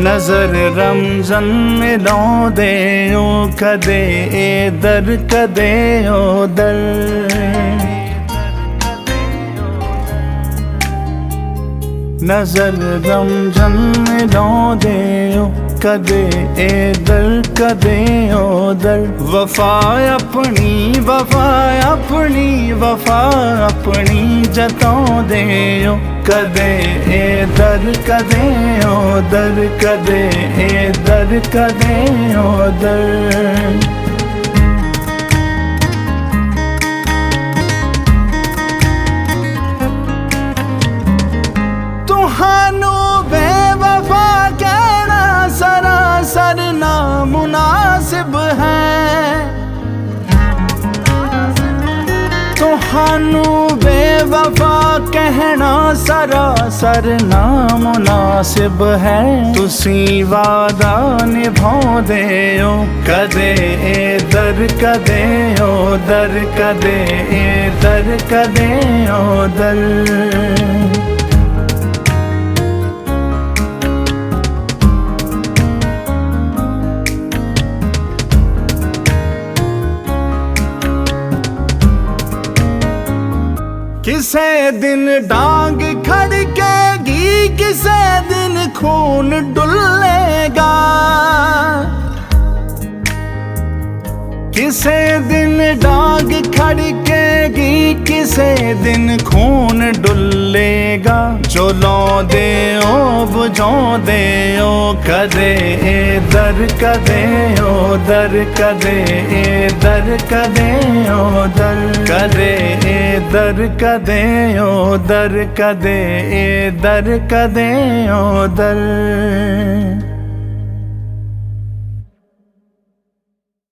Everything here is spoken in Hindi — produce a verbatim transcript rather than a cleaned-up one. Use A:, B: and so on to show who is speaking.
A: नजर रमजन मिलाਉਂਦੇ ਓ कदे इधर कदे उधर। नजर रमजन मिलाਉਂਦੇ ਓ कदे इधर कदे उधर। वफा अपनी वफा अपनी वफा अपनी जताਉਂਦੇ ਓ कदे इधर कदे उधर कदे इधर कदे उधर। तुहानू बेवफा कहना सरासर नामुनासिब है। तुहानू बेवफा कहना सरासर नामुनासिब है। तुसी वादा निभाਉਂਦੇ ਓ कदे इधर कदे उधर कदे इधर कदे उधर। किसे दिन डांग खड़केगी किसे दिन खून डुलेगा। किसे दिन डांग खड़केगी किसे दिन खून डुलेगा। जो लाਉਂਦੇ ਓ बुझाਉਂਦੇ ਓ कदे इधर कदे उधर कदे इधर कदे उधर कदे इधर कदे उधर कदे इधर कदे उधर।